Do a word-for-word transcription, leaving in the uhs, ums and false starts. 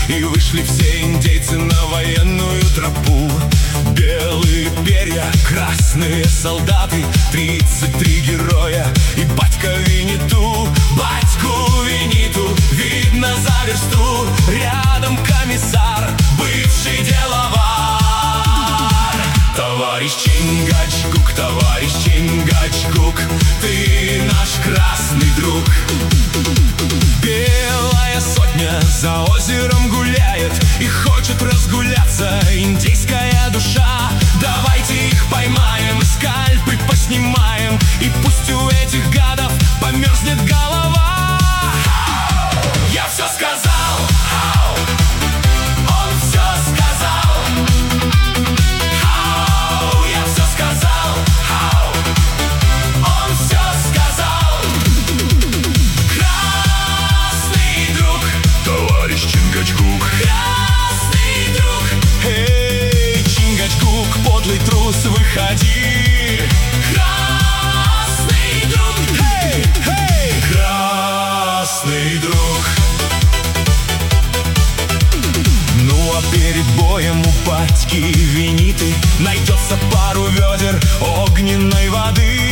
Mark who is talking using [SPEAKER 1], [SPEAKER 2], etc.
[SPEAKER 1] И вышли все индейцы на военную тропу. Белые перья, красные солдаты, тридцать три героя и батька Винниту. Батьку Винниту видно за версту, рядом комиссар, бывший деловар. Товарищ Чингачгук, товарищ Чингачгук, ты наш красный друг. Белая сотня за озером гуляет и хочет разгуляться индейская душа. Давайте их поймаем, скальпы поснимаем, и пусть у этих гадов померзнет голова. Я все сказал, он все сказал, я все сказал, он все сказал. Красный друг, товарищ Чингачгук, красный друг. Эй, Чингачгук, подлый трус, выходи. Красный друг, эй, эй, красный друг. Ну а перед боем у батьки Винниты найдется пару ведер огненной воды.